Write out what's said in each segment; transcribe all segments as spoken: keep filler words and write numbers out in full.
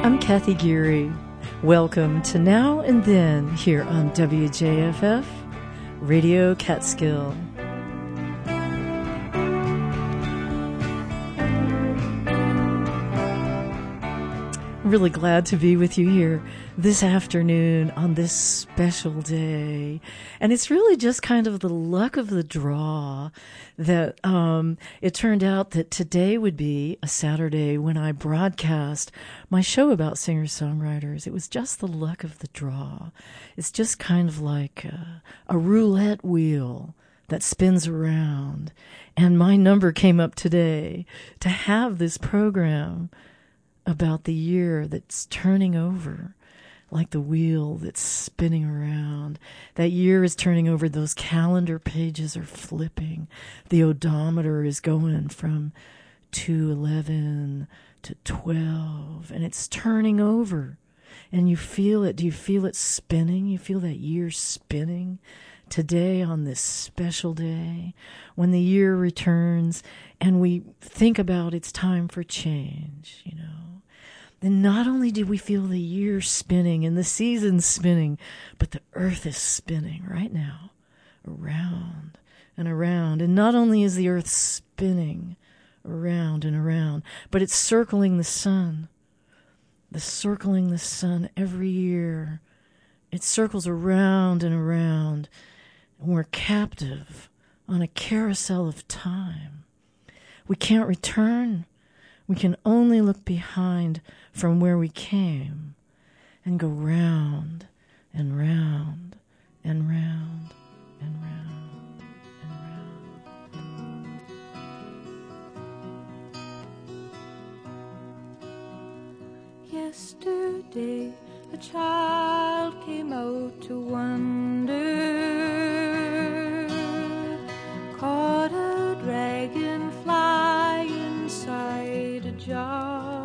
I'm Kathy Geary. Welcome to Now and Then here on W J F F Radio Catskill. Really glad to be with you here this afternoon on this special day. And it's really just kind of the luck of the draw that um, it turned out that today would be a Saturday when I broadcast my show about singer-songwriters. It was just the luck of the draw. It's just kind of like a, a roulette wheel that spins around. And my number came up today to have this program about the year that's turning over, like the wheel that's spinning around. That year is turning over. Those calendar pages are flipping. The odometer is going from two eleven to twelve, and it's turning over. And you feel it. Do you feel it spinning? You feel that year spinning? Today, on this special day, when the year returns and we think about it's time for change, you know. Then not only do we feel the year spinning and the season spinning, but the earth is spinning right now, around and around. And not only is the earth spinning around and around, but it's circling the sun. The circling the sun every year. It circles around and around. And we're captive on a carousel of time. We can't return. We can only look behind from where we came and go round and round and round and round and round. Yesterday a child came out to wander, caught a dragonfly inside a jar.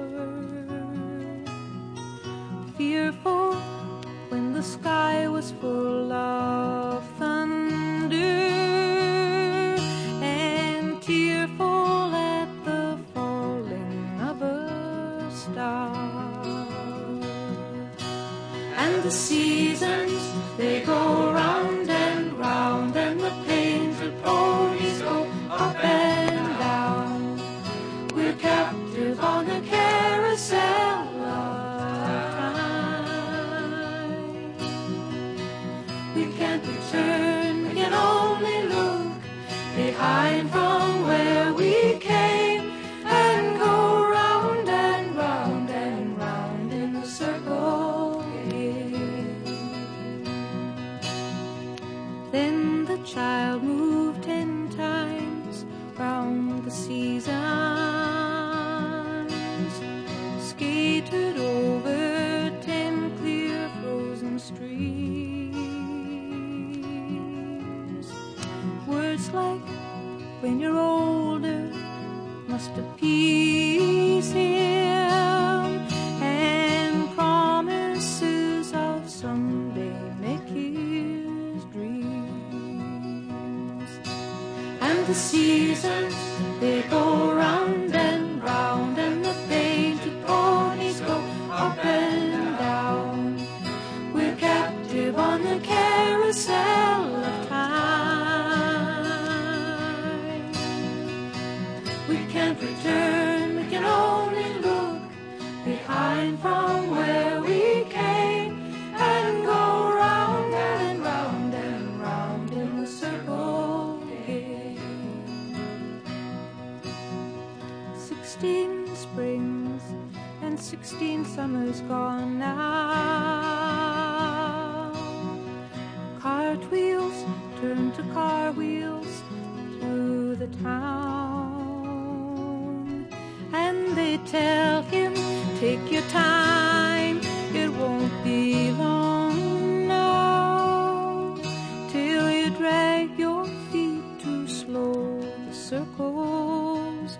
Fearful when the sky was full of thunder, and tearful at the falling of a star. And the seasons, they go round and round, and the painted ponies go up and down. We're captive on a carousel of time. We can't return, we can only look behind from where we came, and go round and round and round in a circle again. Then the child moved ten times round the seasons, skated over ten clear frozen streams. Words like when you're older must appease him, and promises of someday make his dreams. And the seasons, they go round and round, and the painted ponies go up and down. We're captive on the carousel of time. We can't return, we can only look behind from where we came, and go round and round and round in the circle again. Sixteen springs and sixteen summers gone now. Cartwheels turn to car wheels through the town, and they tell him, take your time, it won't be long now, till you drag your feet too slow, the circles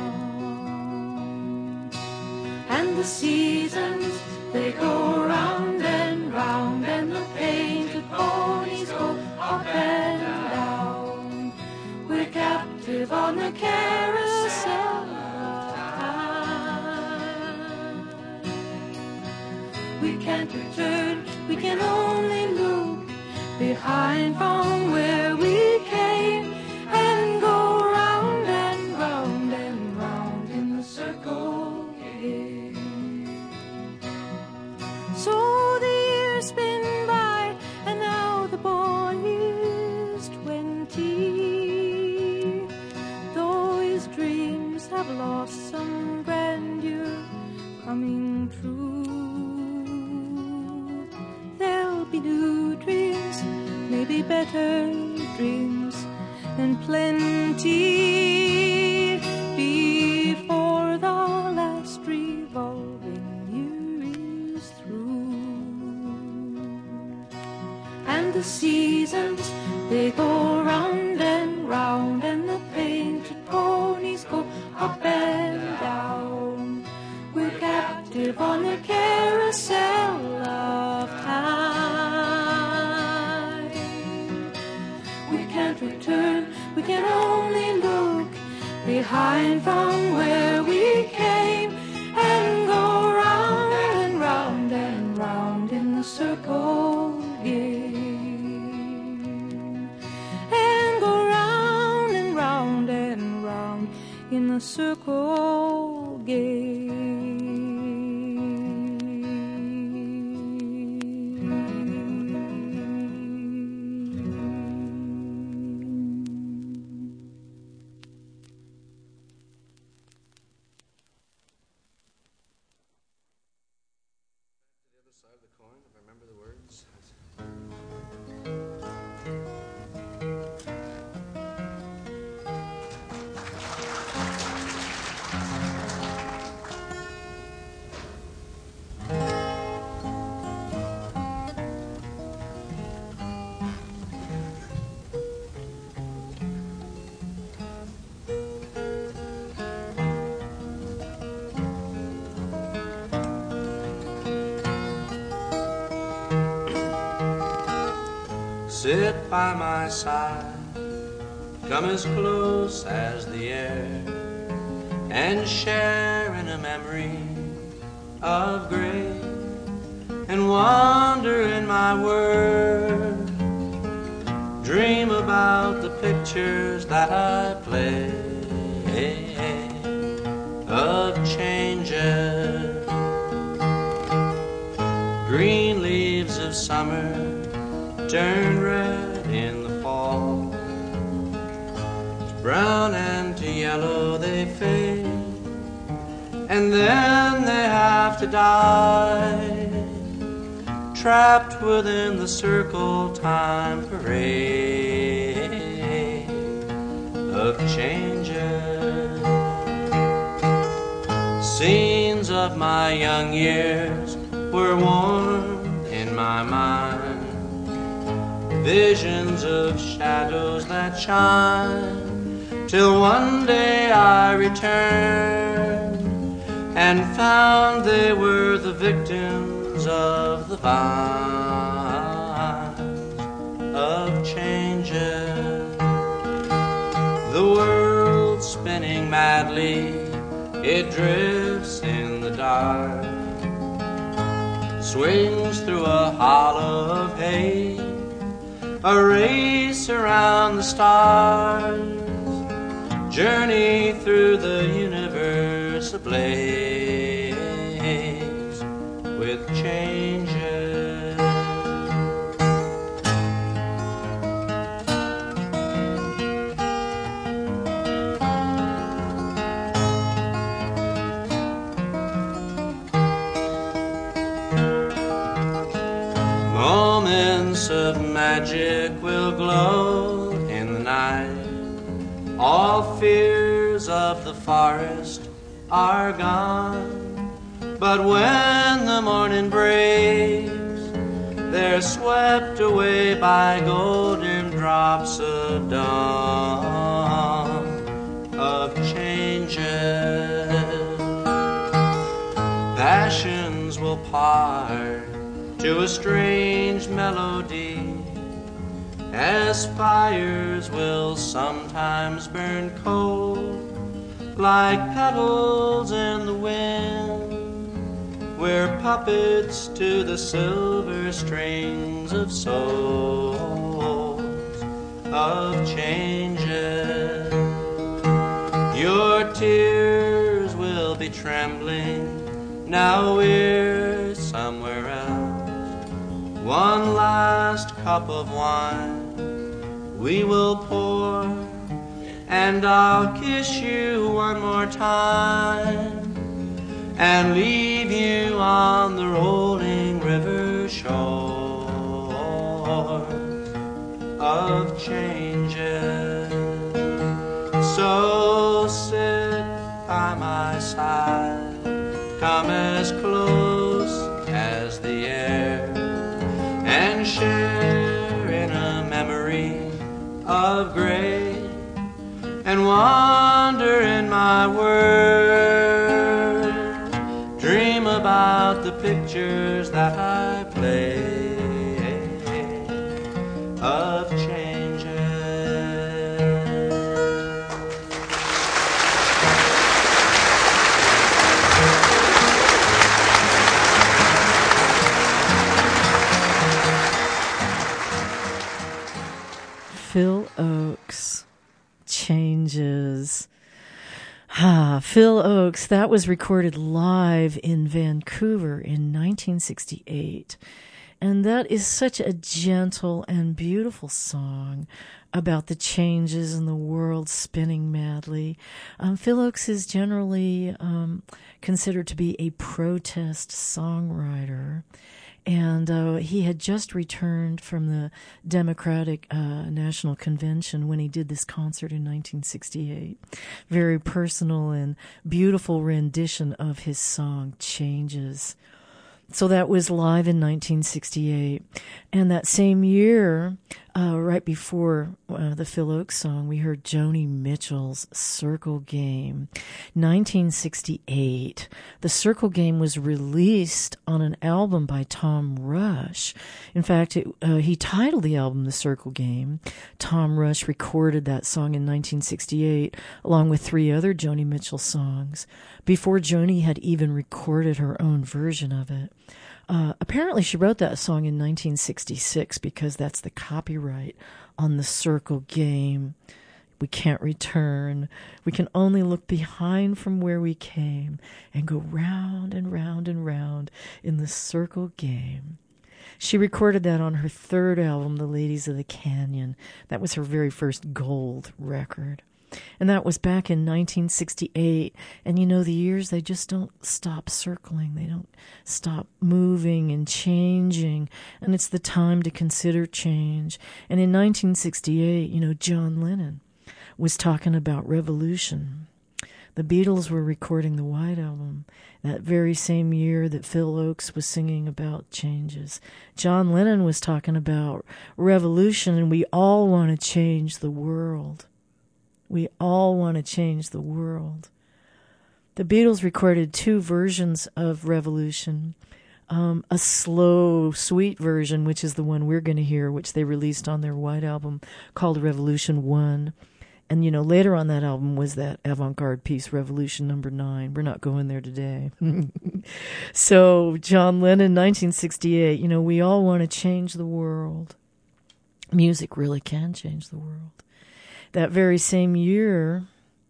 down. And the seasons, they go round and round, and the painted ponies go up and down. We're captive on the carousel of time. can't return, we can only look behind from where we came and go round and round and round in the circle again. So the years spin by and now the boy is twenty, though his dreams have lost some grandeur coming true. There'll be new dreams, maybe better dreams and plenty before the last revolving year is through. And the seasons, they go round and round, and the painted ponies go up and down. We're captive on the carousel of time. We can't return, we can only look behind from where we came and go round and round and round in the circle again. And go round and round and round in the circle again. Side of the coin, if I remember the words. Sit by my side, come as close as the air, and share in a memory of grace, and wander in my world. Dream about the pictures that I play of changes, green leaves of summer turn red in the fall, brown and to yellow they fade, and then they have to die, trapped within the circle time parade of changes. Scenes of my young years were warm in my mind, visions of shadows that shine, till one day I returned and found they were the victims of the vine of changes. The world spinning madly, it drifts in the dark, swings through a hollow of haze, a race around the stars, journey through the universe ablaze with changes. Moments of magic will glow in the night. All fears of the forest are gone, but when the morning breaks, they're swept away by golden drops of dawn of changes. Passions will part to a strange melody, as fires will sometimes burn cold, like petals in the wind, where puppets to the silver strings of souls, of changes. Your tears will be trembling, now we're somewhere else. One last cup of wine we will pour, and I'll kiss you one more time and leave you on the rolling river shore of changes. So sit by my side, come as close as the air, and share in a memory of grace, and wander in my world, dream about the pictures that I play of changes. Phil Ochs, Changes. Ah, Phil Ochs, that was recorded live in Vancouver in nineteen sixty-eight. And that is such a gentle and beautiful song about the changes in the world spinning madly. Um, Phil Ochs is generally um, considered to be a protest songwriter. And uh, he had just returned from the Democratic uh, National Convention when he did this concert in nineteen sixty-eight. Very personal and beautiful rendition of his song, Changes. So that was live in nineteen sixty-eight. And that same year, uh, right before uh, the Phil Ochs song, we heard Joni Mitchell's Circle Game. nineteen sixty-eight. The Circle Game was released on an album by Tom Rush. In fact, it, uh, he titled the album The Circle Game. Tom Rush recorded that song in nineteen sixty-eight, along with three other Joni Mitchell songs, before Joni had even recorded her own version of it. Uh, apparently she wrote that song in nineteen sixty-six because that's the copyright on The Circle Game. We can't return. We can only look behind from where we came and go round and round and round in the circle game. She recorded that on her third album, The Ladies of the Canyon. That was her very first gold record. And that was back in nineteen sixty-eight. And you know, the years, they just don't stop circling. They don't stop moving and changing. And it's the time to consider change. And in nineteen sixty-eight, you know, John Lennon was talking about revolution. The Beatles were recording the White Album that very same year that Phil Ochs was singing about changes. John Lennon was talking about revolution, and we all want to change the world. We all want to change the world. The Beatles recorded two versions of Revolution. Um, a slow, sweet version, which is the one we're going to hear, which they released on their White Album, called Revolution one. And, you know, later on that album was that avant-garde piece, Revolution number nine. We're not going there today. So, John Lennon, nineteen sixty-eight, you know, we all want to change the world. Music really can change the world. That very same year,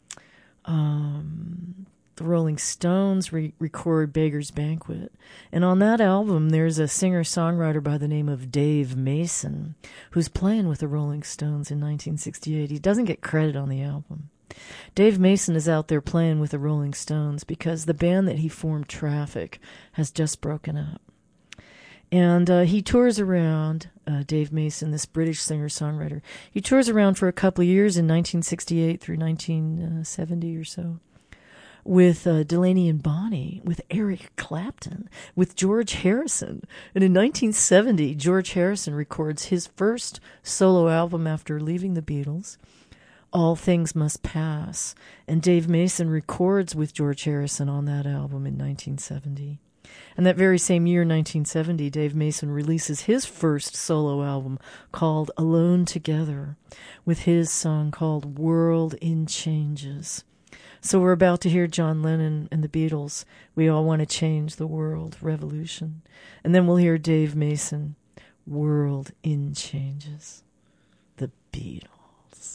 um, the Rolling Stones re- record Beggar's Banquet. And on that album, there's a singer-songwriter by the name of Dave Mason, who's playing with the Rolling Stones in nineteen sixty-eight. He doesn't get credit on the album. Dave Mason is out there playing with the Rolling Stones because the band that he formed, Traffic, has just broken up. And uh, he tours around, uh, Dave Mason, this British singer-songwriter. He tours around for a couple of years in nineteen sixty-eight through nineteen seventy or so with uh, Delaney and Bonnie, with Eric Clapton, with George Harrison. And in nineteen seventy, George Harrison records his first solo album after leaving the Beatles, All Things Must Pass. And Dave Mason records with George Harrison on that album in nineteen seventy. And that very same year, nineteen seventy, Dave Mason releases his first solo album called Alone Together, with his song called World in Changes. So we're about to hear John Lennon and the Beatles, We All Want to Change the World, Revolution. And then we'll hear Dave Mason, World in Changes, the Beatles.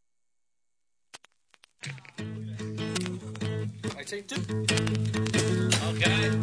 I take two. Okay.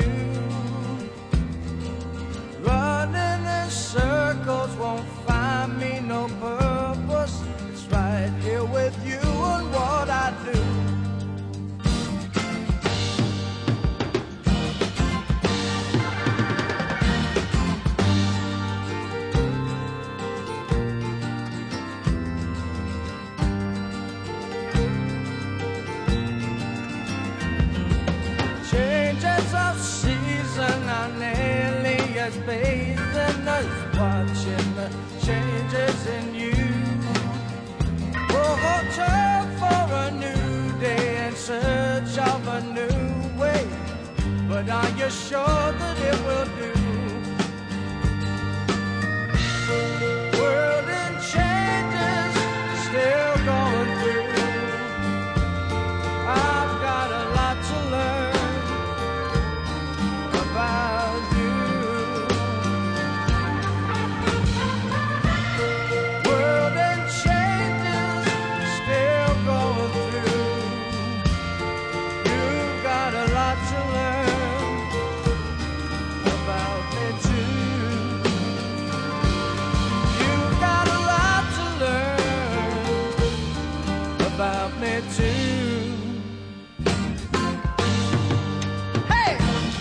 Won't find but are you sure that it will do? World in changes, still going through. I've got a lot to learn about you. World in changes, still going through. You've got a lot to learn about me too. You've got a lot to learn about me too. Hey!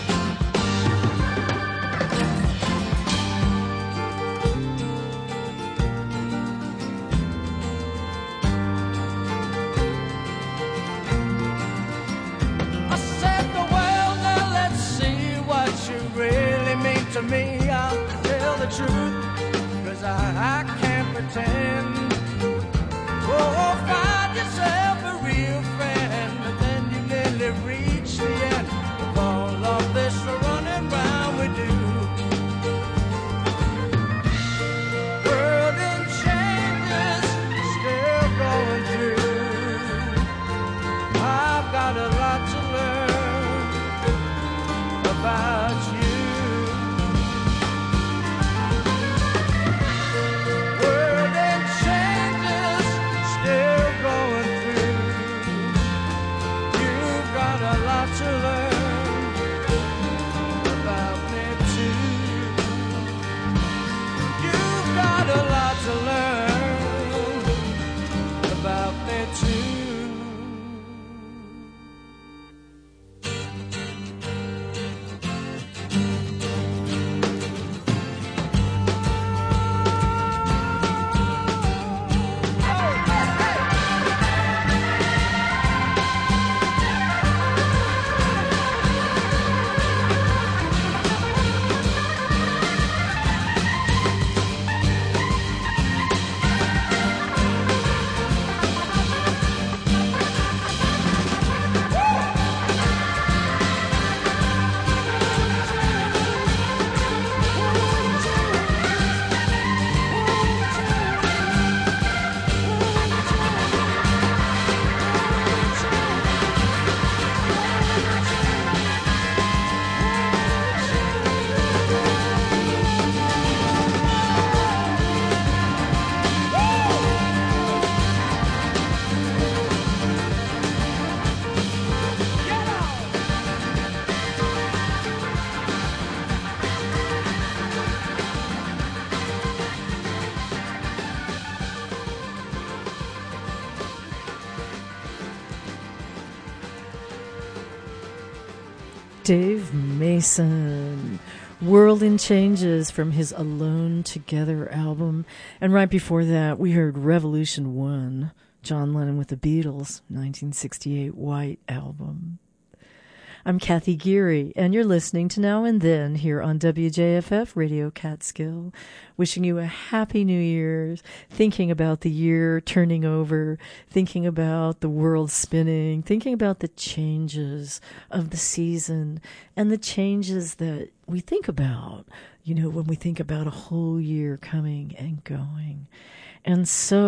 I said the world, now let's see what you really mean to me. I'll tell the truth, cause I, I can't pretend. Oh, find yourself a real friend, but then you nearly reach the end of all of this running round we do. World in changes, still going through. I've got a lot to learn about you. World in changes, still going through. You've got a lot to learn about me too. You've got a lot to learn about me too. Dave Mason, World in Changes from his Alone Together album. And right before that, we heard Revolution One, John Lennon with the Beatles, nineteen sixty-eight White Album. I'm Kathy Geary, and you're listening to Now and Then here on W J F F Radio Catskill. Wishing you a happy new year, thinking about the year turning over, thinking about the world spinning, thinking about the changes of the season and the changes that we think about, you know, when we think about a whole year coming and going. And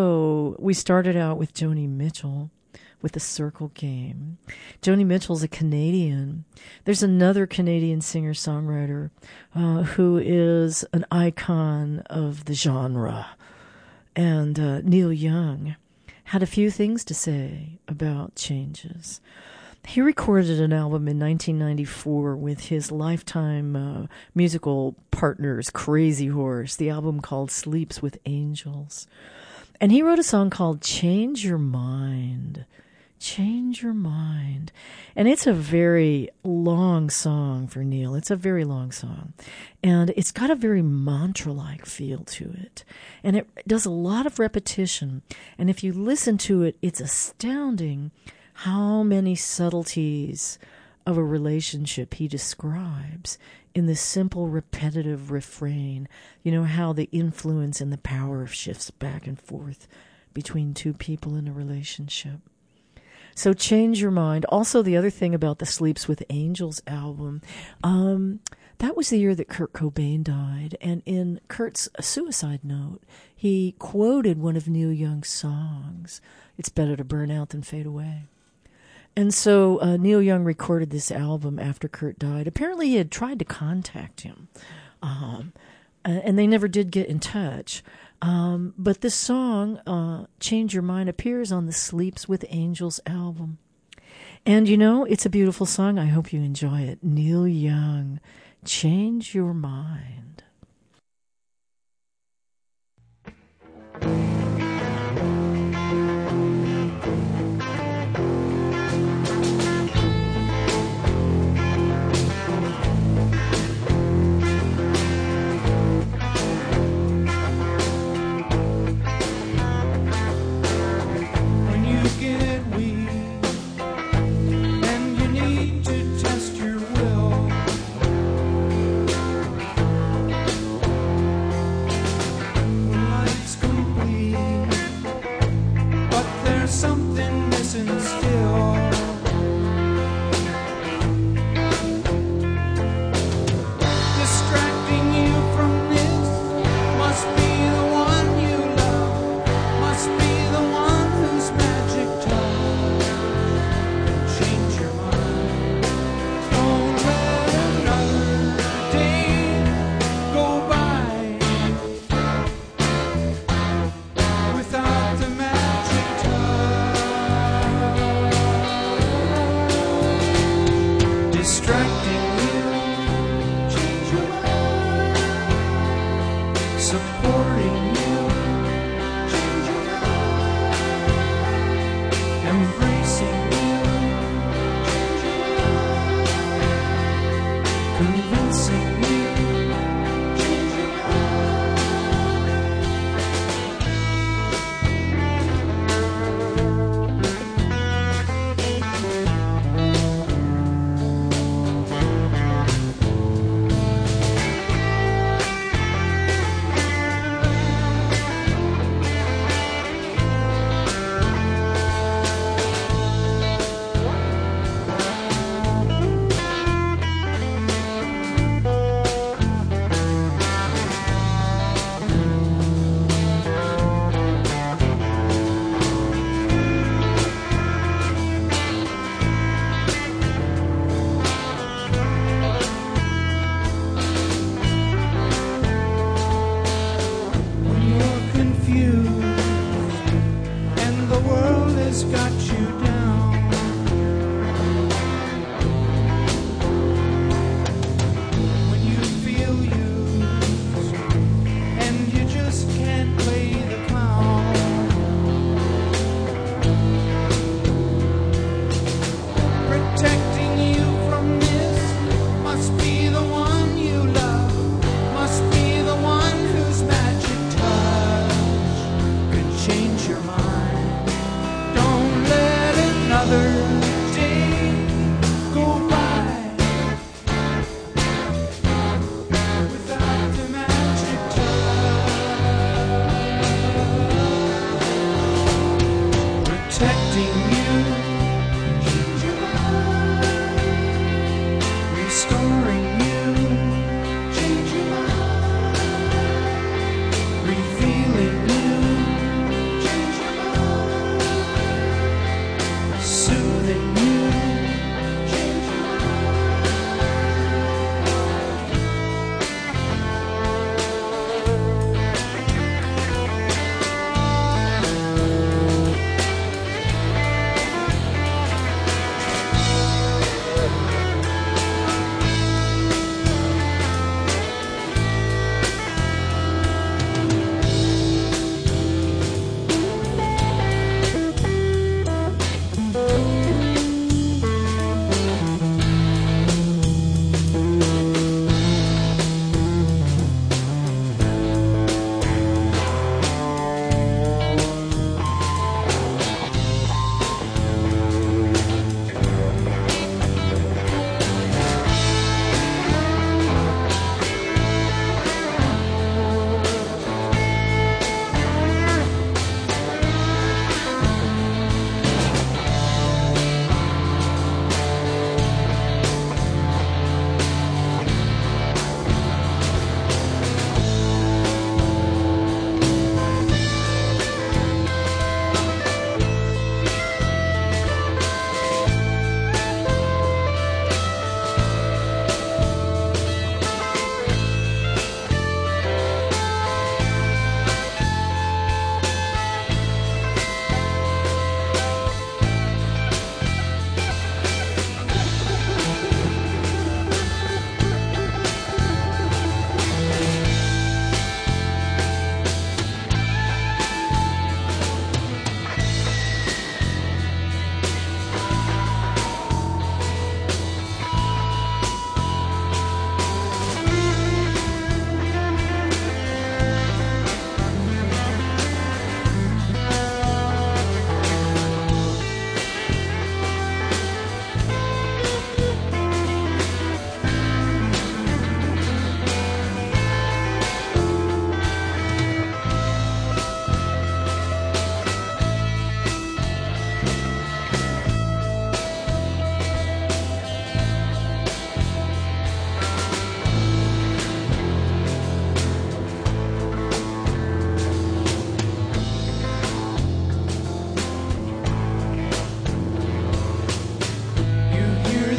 so we started out with Joni Mitchell with the Circle Game. Joni Mitchell's a Canadian. There's another Canadian singer-songwriter uh, who is an icon of the genre. And uh, Neil Young had a few things to say about changes. He recorded an album in nineteen ninety-four with his lifetime uh, musical partners, Crazy Horse, the album called Sleeps with Angels. And he wrote a song called Change Your Mind. Change Your Mind. And it's a very long song for Neil. It's a very long song. And it's got a very mantra-like feel to it. And it does a lot of repetition. And if you listen to it, it's astounding how many subtleties of a relationship he describes in this simple, repetitive refrain. You know, how the influence and the power shifts back and forth between two people in a relationship. So Change Your Mind. Also, the other thing about the Sleeps with Angels album, um, that was the year that Kurt Cobain died. And in Kurt's suicide note, he quoted one of Neil Young's songs, "It's better to burn out than fade away." And so uh, Neil Young recorded this album after Kurt died. Apparently he had tried to contact him, um, and they never did get in touch. Um, but this song, uh, Change Your Mind, appears on the Sleeps with Angels album. And, you know, it's a beautiful song. I hope you enjoy it. Neil Young, Change Your Mind. Something missing still. Distracting you from this must be the one you love, must be the one whose magic touch can change your mind. Don't let another day go by without the magic touch. Distracting you, change your mind. Supporting you, change your mind. Embracing you, change your mind. Convincing you, change your got you down. When you feel used and you just can't play the clown. Protecting you from this must be the one you love, must be the one whose magic touch could change your mind. Another day go by without the magic touch. Protecting you, change your mind. Restoring you, change your mind. Revealing you, change your mind. Soothing you, change your mind.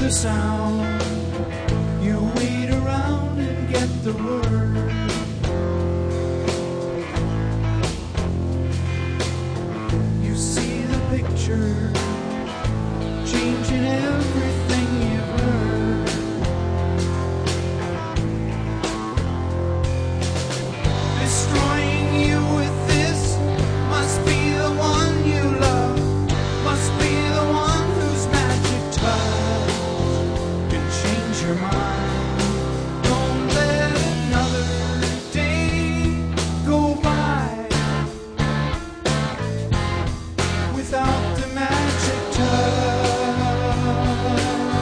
the sound. You wait around and get the word. You see the picture changing everything you've heard. Destroying you with this must be the one you love, must be the one whose magic touch can change your mind. Don't let another day go by without the magic touch.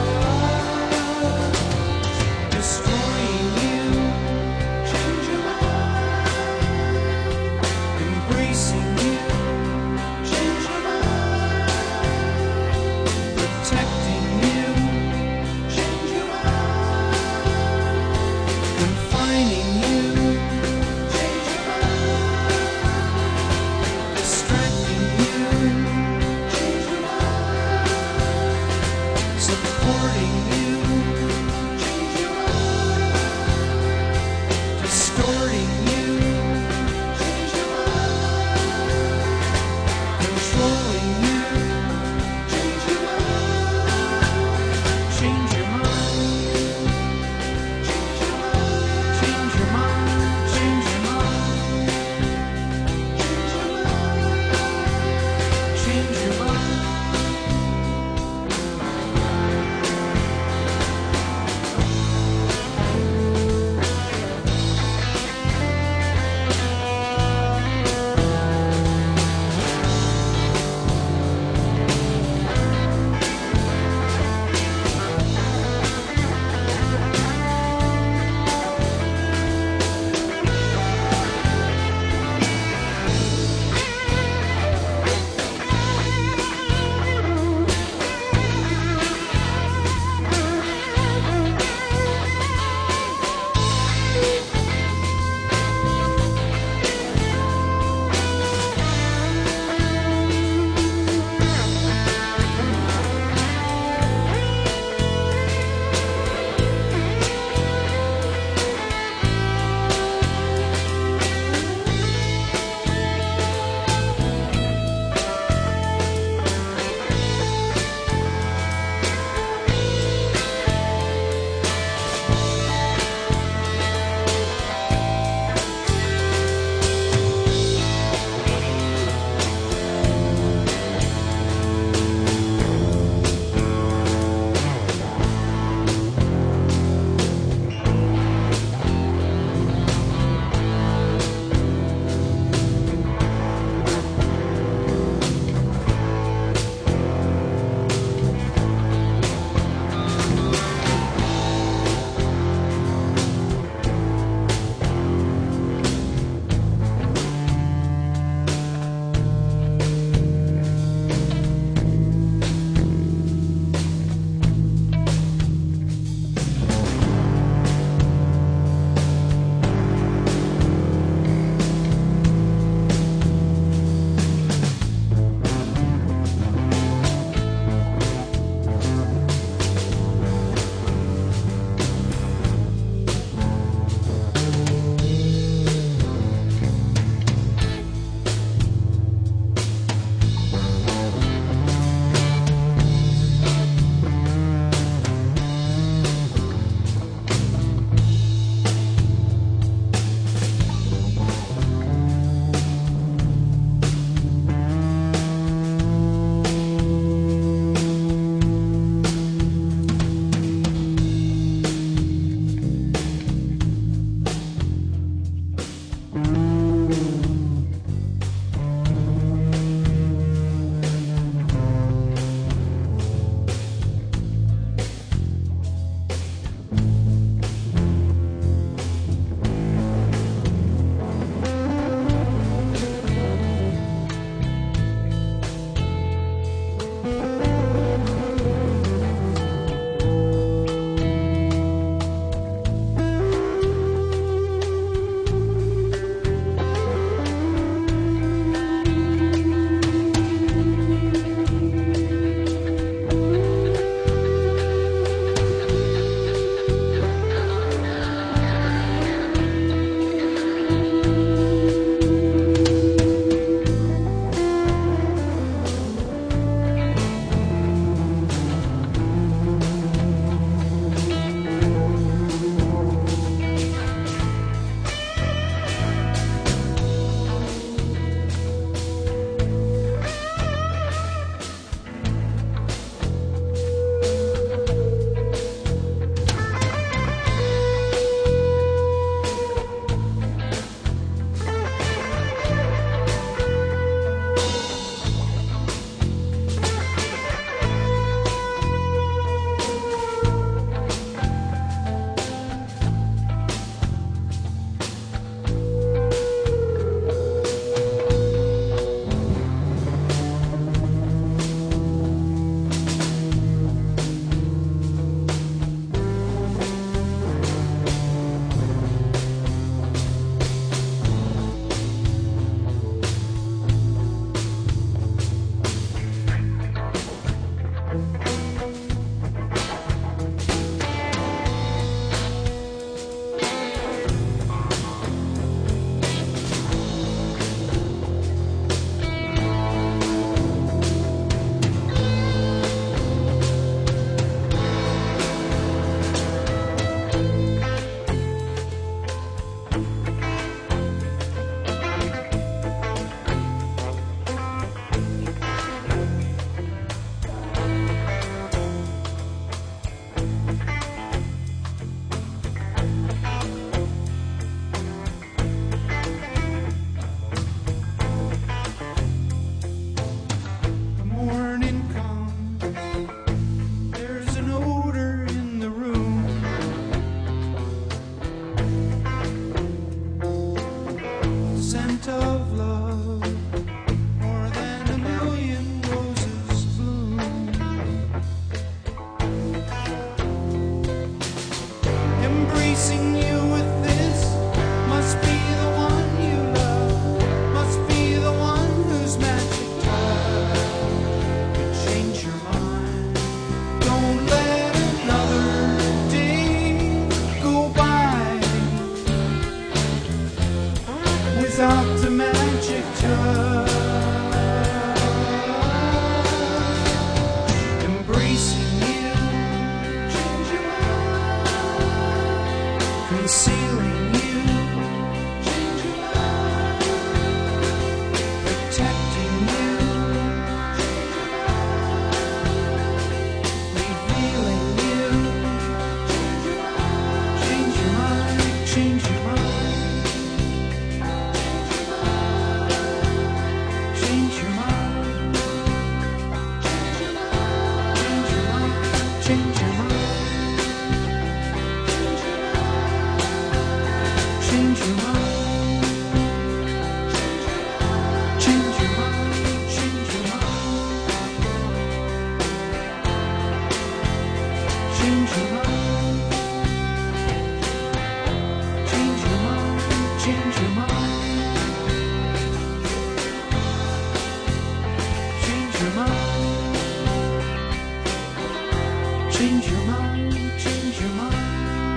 change your mind, change your mind.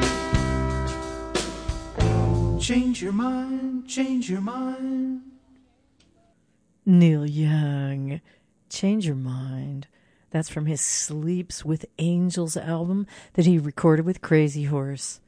Change your mind, change your mind. Neil Young, Change Your Mind. That's from his Sleeps with Angels album that he recorded with Crazy Horse.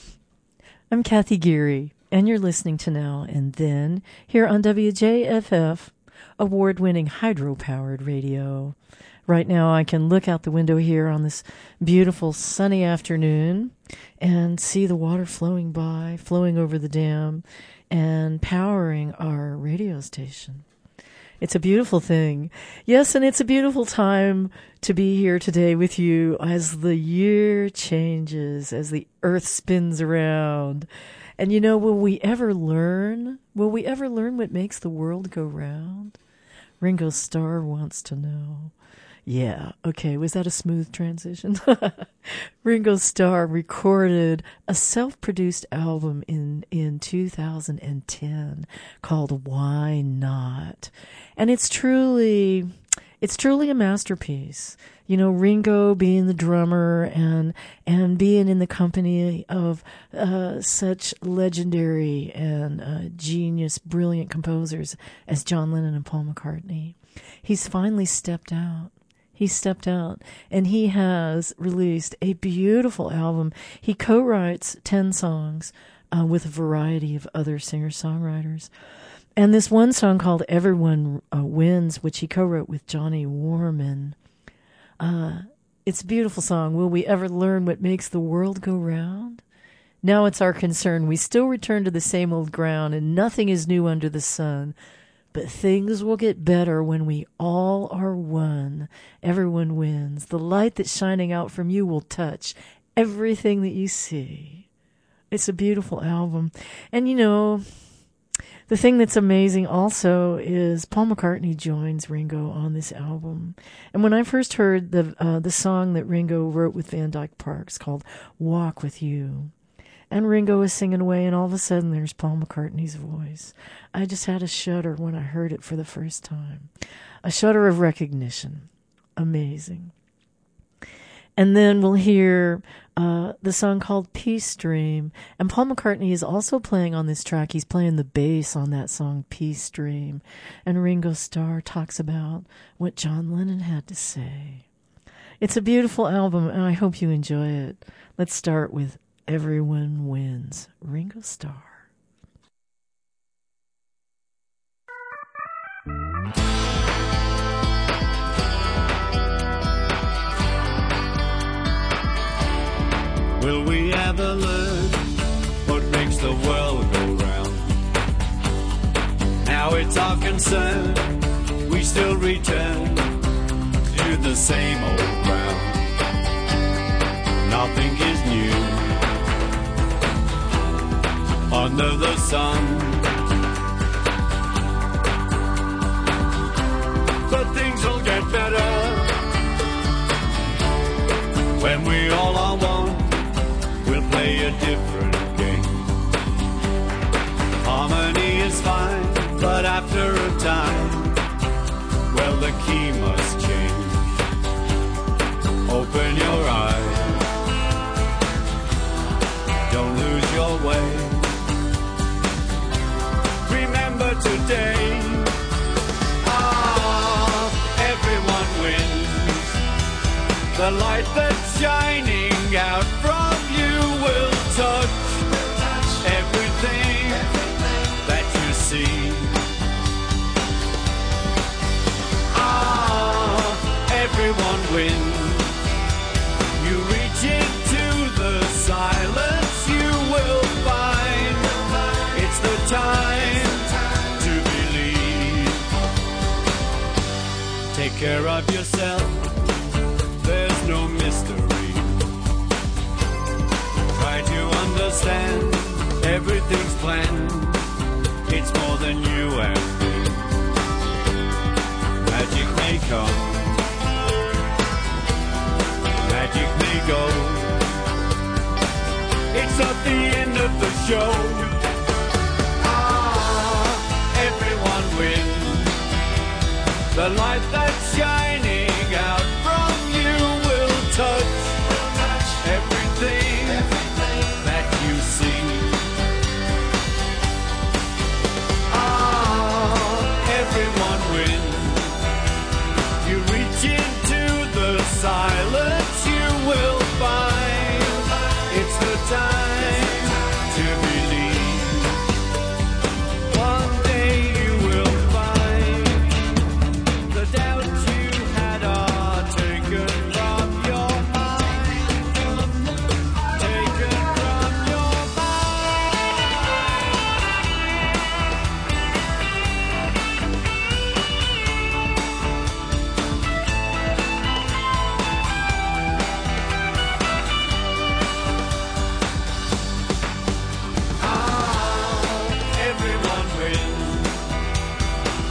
I'm Kathy Geary, and you're listening to Now and Then here on W J F F, award-winning hydro-powered radio. Right now I can look out the window here on this beautiful sunny afternoon and see the water flowing by, flowing over the dam, and powering our radio station. It's a beautiful thing. Yes, and it's a beautiful time to be here today with you as the year changes, as the earth spins around. And you know, will we ever learn? Will we ever learn what makes the world go round? Ringo Starr wants to know. Yeah, okay, was that a smooth transition? Ringo Starr recorded a self-produced album in, in two thousand ten called Why Not? And it's truly, it's truly a masterpiece. You know, Ringo being the drummer and and being in the company of uh, such legendary and uh, genius, brilliant composers as John Lennon and Paul McCartney. He's finally stepped out. He stepped out, and he has released a beautiful album. He co-writes ten songs uh, with a variety of other singer-songwriters. And this one song called Everyone uh, Wins, which he co-wrote with Johnny Warman, uh, it's a beautiful song. Will we ever learn what makes the world go round? Now it's our concern. We still return to the same old ground, and nothing is new under the sun. But things will get better when we all are one. Everyone wins. The light that's shining out from you will touch everything that you see. It's a beautiful album. And, you know, the thing that's amazing also is Paul McCartney joins Ringo on this album. And when I first heard the uh, the song that Ringo wrote with Van Dyke Parks called Walk With You, and Ringo was singing away, and all of a sudden there's Paul McCartney's voice. I just had a shudder when I heard it for the first time. A shudder of recognition. Amazing. And then we'll hear uh, the song called Peace Dream. And Paul McCartney is also playing on this track. He's playing the bass on that song, Peace Dream. And Ringo Starr talks about what John Lennon had to say. It's a beautiful album, and I hope you enjoy it. Let's start with Everyone Wins, Ringo Starr. Will we ever learn what makes the world go round? Now it's our concern, we still return to the same old ground. Nothing is new under the sun, but things will get better when we all are one. We'll play a different game. Harmony is fine, but after a time, well, the key must change. Open your eyes, don't lose your way. Remember today, ah, everyone wins. The light that's shining out from you will touch everything that you see. Ah, everyone wins. You reach into the silence, you will find it's the time to believe. Take care of yourself, there's no mystery. Try to understand, everything's planned. It's more than you and me. Magic may come, magic may go. It's not the end of the show. Ah, everyone wins. The light that's shining out from you will touch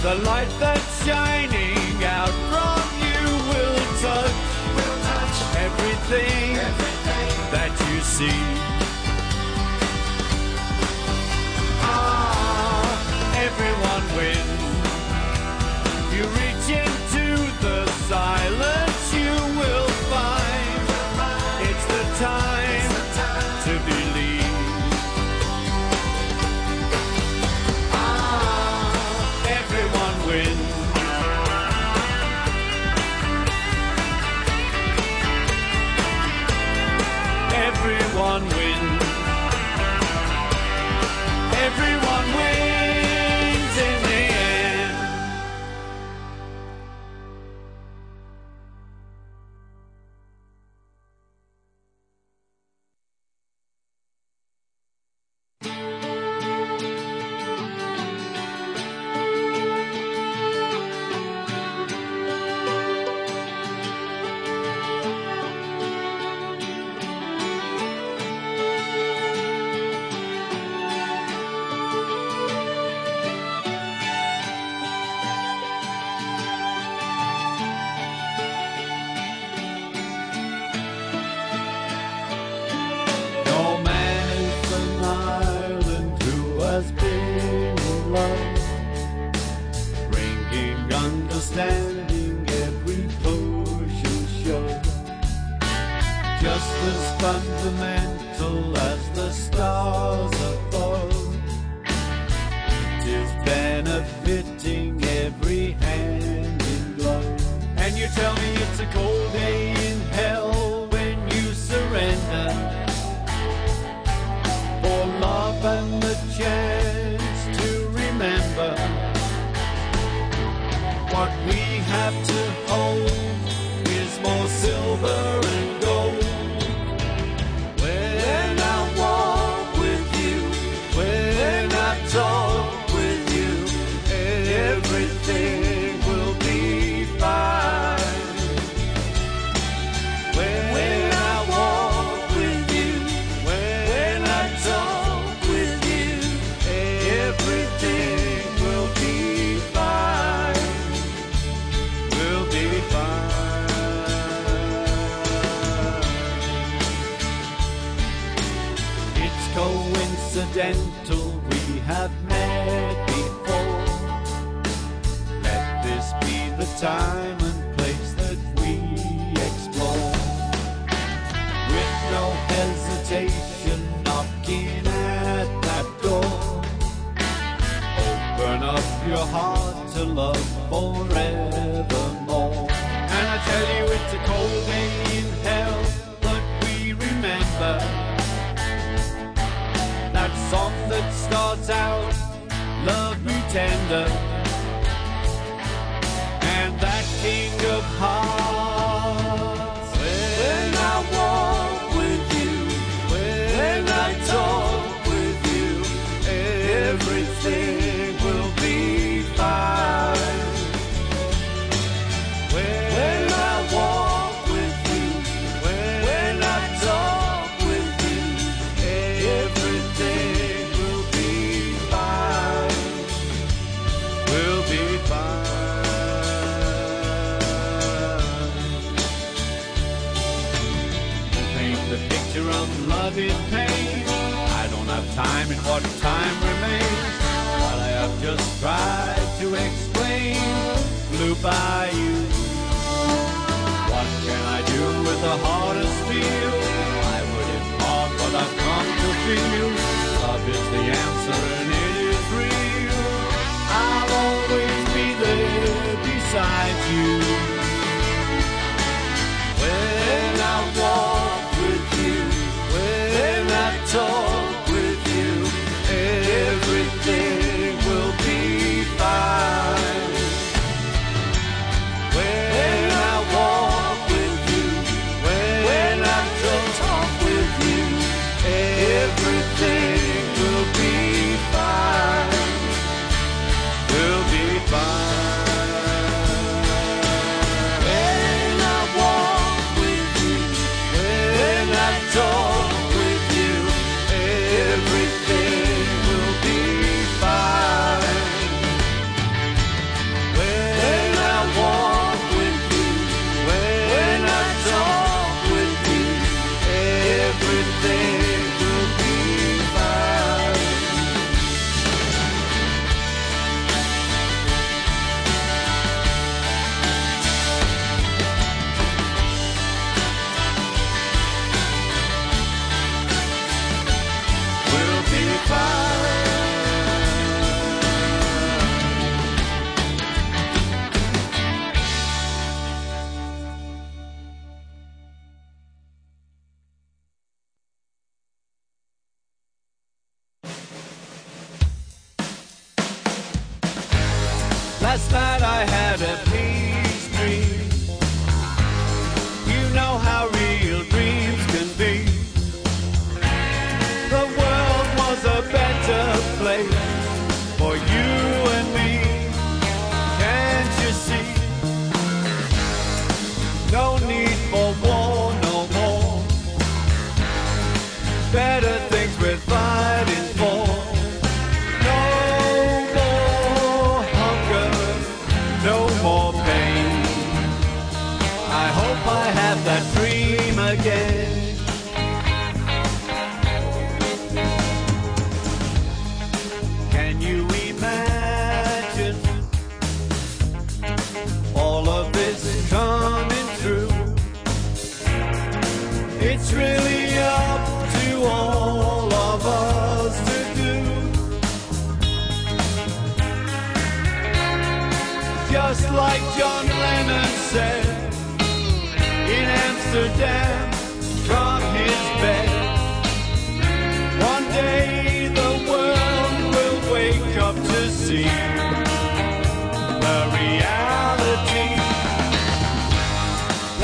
The light that's shining out from you will touch, will touch everything, everything that you see. Ah, everyone wins. You reach into the silence, you will find it's the time to believe. Ah, everyone wins. Everyone wins. Everyone wins in the end. No man is an island who has been in love, bringing understanding every push and shove, just as fundamental as the stars above. It is benefiting every hand in glove. And you tell me it's a cold day in hell when you surrender for love and the chance to remember what we have to hold is more silver and gold. When I walk with you, when I talk with you, everything will be fine. When I walk with you, when I talk with you, everything will be fine. Will be fine. It's coincidental we have met before. Let this be the time and place that we explore. With no hesitation, knocking at that door. Open up your heart to love forevermore. And I tell you it's a cold day in hell, but we remember that song that starts out, love me tender, and that king of hearts. When I walk with you, when I talk with you, everything will be fine. When I walk with you, when I talk with you, everything will be fine. Will be fine. Paint the picture of love in pain. I don't have time, and what time remains, while I have just tried to explain, flew by you. What can I do with a heart of steel? I would impart what I've come to feel. Love is the answer and it is real. I'll always be there beside you. When I walk with you, when I talk with you, everything will be fine. When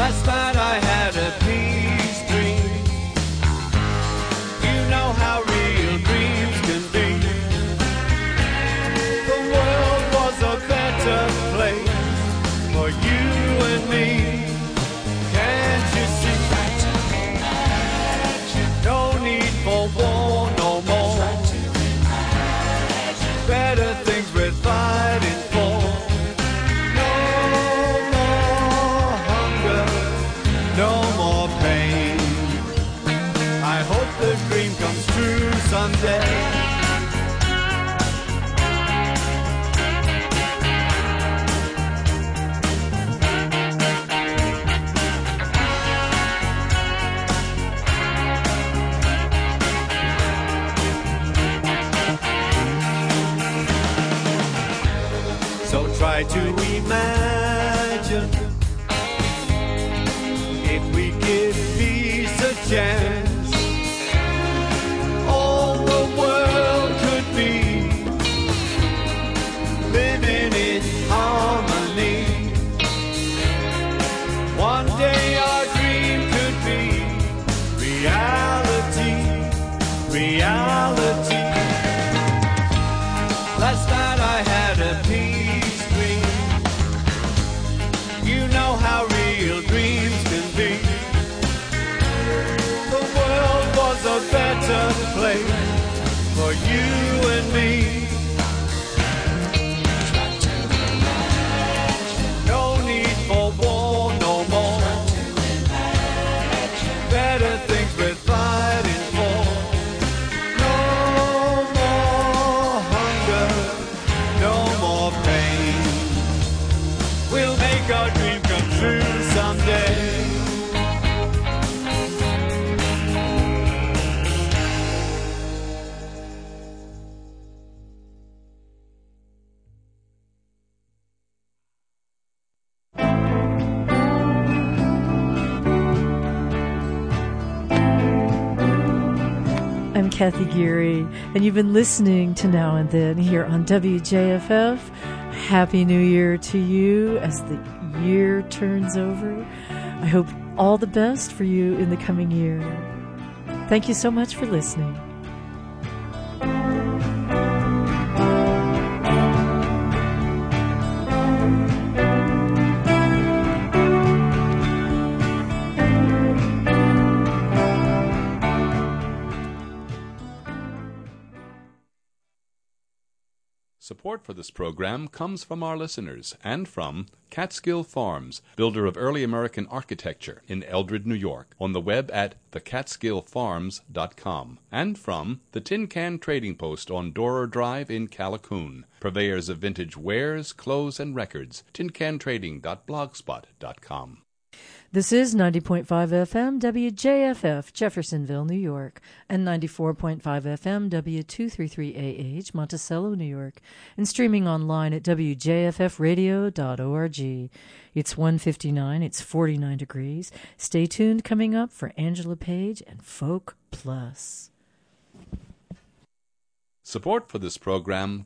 Last night I had a peace dream. You know how real dreams can be. The world was a better place for you and me. Can't you see? No need for war no more. Better things we're fighting for. No more hunger, no more pain. I hope the dream comes true someday. Try to imagine if we give peace a chance, all the world could be living in harmony. One day our dream could be reality, reality. Last night I had a peace. You know how real dreams can be. The world was a better place for you and me. No need for war no more. Better things we're fighting for. No more hunger, no more pain. We'll make our dream come true someday. I'm Kathy Geary, and you've been listening to Now and Then here on W J F F. Happy New Year to you as the year turns over. I hope all the best for you in the coming year. Thank you so much for listening. Support for this program comes from our listeners and from Catskill Farms, builder of early American architecture in Eldred, New York, on the web at the catskill farms dot com, and from the Tin Can Trading Post on Dorer Drive in Callicoon, purveyors of vintage wares, clothes, and records, tin can trading dot blogspot dot com. This is ninety point five F M W J F F, Jeffersonville, New York, and ninety-four point five F M W two thirty-three A H, Monticello, New York, and streaming online at w j f f radio dot org. It's one fifty-nine, it's forty-nine degrees. Stay tuned, coming up for Angela Page and Folk Plus. Support for this program